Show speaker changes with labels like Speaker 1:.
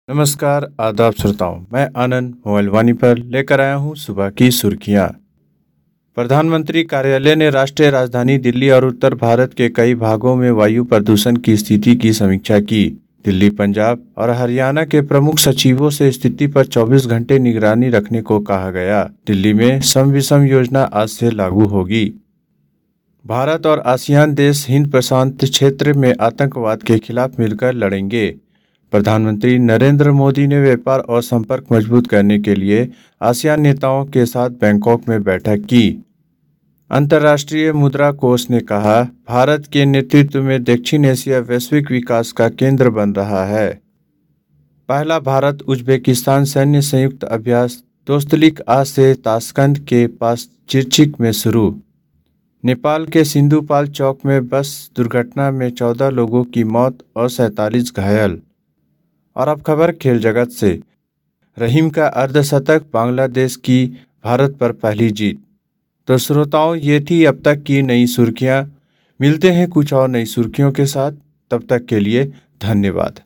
Speaker 1: नमस्कार आदाब श्रोताओं, मैं आनंद मोबाइल वाणी पर लेकर आया हूं सुबह की सुर्खियां। प्रधानमंत्री कार्यालय ने राष्ट्रीय राजधानी दिल्ली और उत्तर भारत के कई भागों में वायु प्रदूषण की स्थिति की समीक्षा की। दिल्ली, पंजाब और हरियाणा के प्रमुख सचिवों से स्थिति पर 24 घंटे निगरानी रखने को कहा गया। दिल्ली में सम विषम योजना आज से लागू होगी। भारत और आसियान देश हिंद प्रशांत क्षेत्र में आतंकवाद के खिलाफ मिलकर लड़ेंगे। प्रधानमंत्री नरेंद्र मोदी ने व्यापार और संपर्क मजबूत करने के लिए आसियान नेताओं के साथ बैंकॉक में बैठक की। अंतर्राष्ट्रीय मुद्रा कोष ने कहा, भारत के नेतृत्व में दक्षिण एशिया वैश्विक विकास का केंद्र बन रहा है। पहला भारत उज्बेकिस्तान सैन्य संयुक्त अभ्यास दोस्तलिक आज से ताशकंद के पास चिरचिक में शुरू। नेपाल के सिंधुपाल चौक में बस दुर्घटना में 14 लोगों की मौत और 47 घायल। और अब खबर खेल जगत से। रहीम का अर्धशतक, बांग्लादेश की भारत पर पहली जीत। तो श्रोताओं, ये थी अब तक की नई सुर्खियां। मिलते हैं कुछ और नई सुर्खियों के साथ, तब तक के लिए धन्यवाद।